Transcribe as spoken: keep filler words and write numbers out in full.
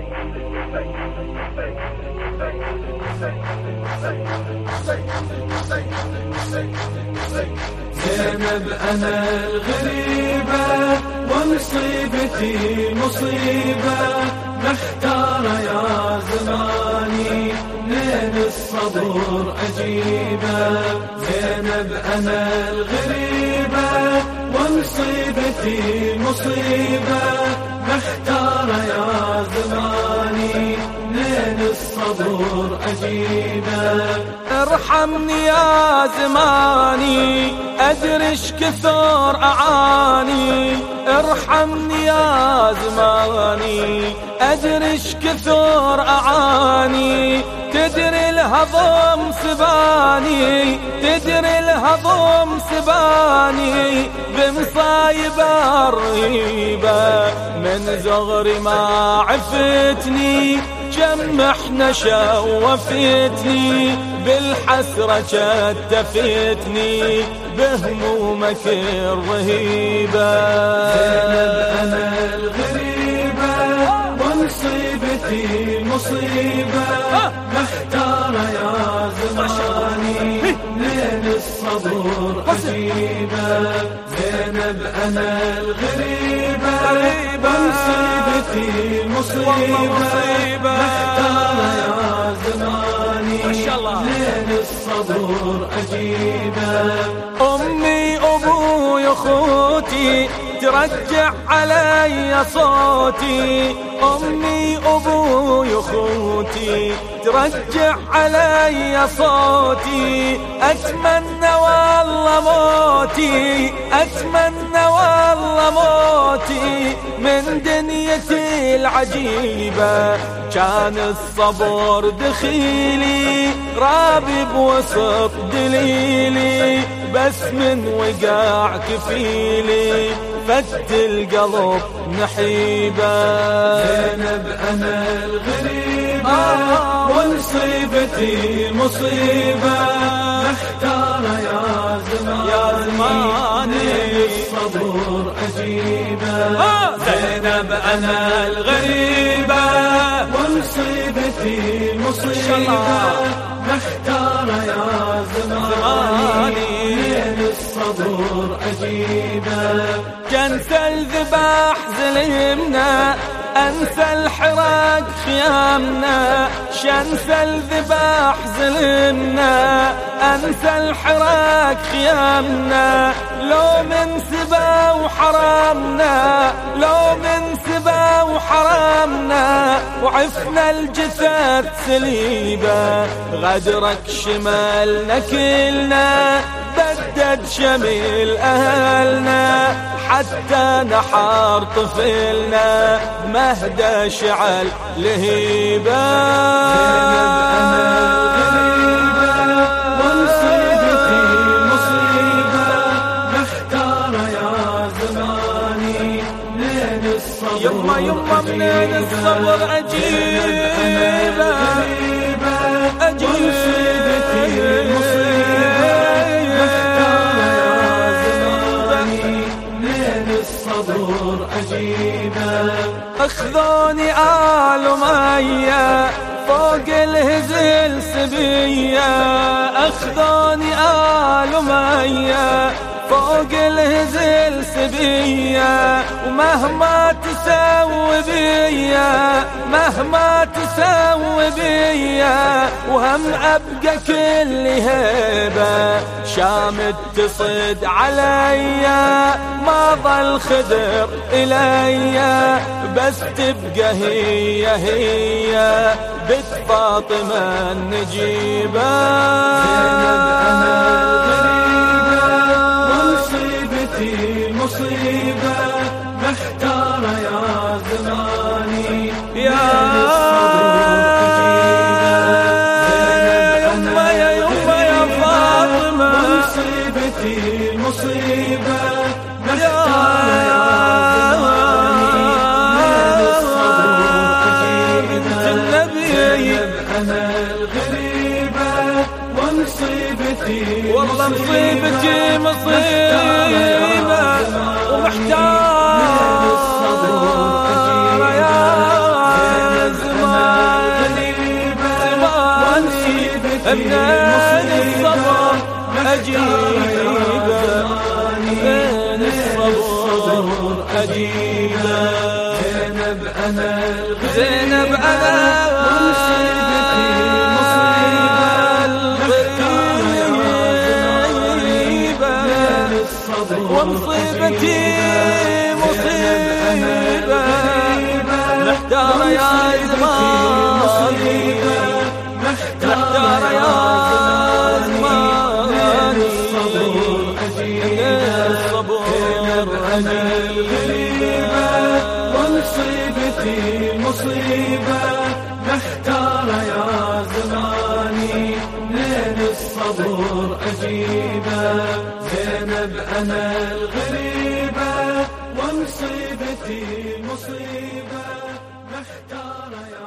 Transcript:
زينب أنا الغريبة ومصيبتي مصيبة، محتارة يا زماني منين الصبر أجيبه. زينب أنا الغريبة ومصيبتي مصيبة، محتارة يا زماني منين الصبر أجيبه. ارحمني يا زماني أدرش كثر أعاني، ارحمني يا زماني أدرش كثر أعاني. تدري الهضم سباني، تدري الهضم سباني بمصايب الرهيبة. من زغري ما عفتني جمحنا شوفتني، بالحسرة شتفتني بهمومك الرهيبة. زينب أنا الغريبة ومصيبتي مصيبة، محتارة يا زماني منين الصبر أجيبه. زينب أنا الغريبة ومصيبتي مصيبة، محتارة يا زماني منين الصبر أجيبه. أمي أبوي أخوتي ترجع علي صوتي، أمي أبوي أخوتي ترجع علي صوتي. أتمنى والله موتي، أتمنى والله موتي من دنيتي العجيبة. كان الصبر دخيلي رابي بوسط دليلي، بس من وقع كفيلي فت القلب نحيبة. زينب أنا الغريبة ومصيبتي مصيبة، محتارة يا زماني الصبر أجيبه. زينب أنا الغريبة ومصيبتي مصيبة، محتارة يا زماني منين الصبر أجيبه. كنسى الذبح زلمنا، أنسى الحراق خيامنا. شنسى الذبح زلمنا، أنسى الحراق خيامنا. لو من سبا وحرامنا، لو من سبا وحرامنا، وعفنا الجثث سليبة. غدرك شمالنا كلنا، بدد شمل أهلنا، حتى نحر طفلنا مهدى شعل لهيبة. زينب أنا الغريبة ومصيبتي مصيبة، محتارة يا زماني منين الصبر يما يما منين الصبر أجيبه. ومصيبتي مصيبة، محتارة يا زماني منين الصبر أجيبه. أخذوني آل مية فوق الهزل سبية، أخذوني آل مية فوق الهزل سبية. ومهما تسوي بيا، مهما تسوي بيا، وهم أبقى كل هيبة. شامت تصد عليا ما ظل خدر إليا، بس تبقى هي هي بنت فاطمة النجيبة. زينب أنا الغريبة ومصيبتي مصيبة، محتارة يا زماني يا يما يا يما يا فاطمة ومصيبتي مصيبة، محتارة يا زماني الصبر أجيبه. زينب أنا الغريبة ومصيبتي والله مصيبتي مصيبة، ومحتار يا منين الصبر أجيبه منين الصبر أجيبه زينب أنا زينب أنا مصيبتي مصيبة ومصيبتي مصيبة محتار يا زماني محتار يا زماني الصبر أنا الغريبة ومصيبتي مصيبة محتار يا زماني منين الصبر أجيبه زينب أنا الغريبة ومصيبتي مصيبة محتار يا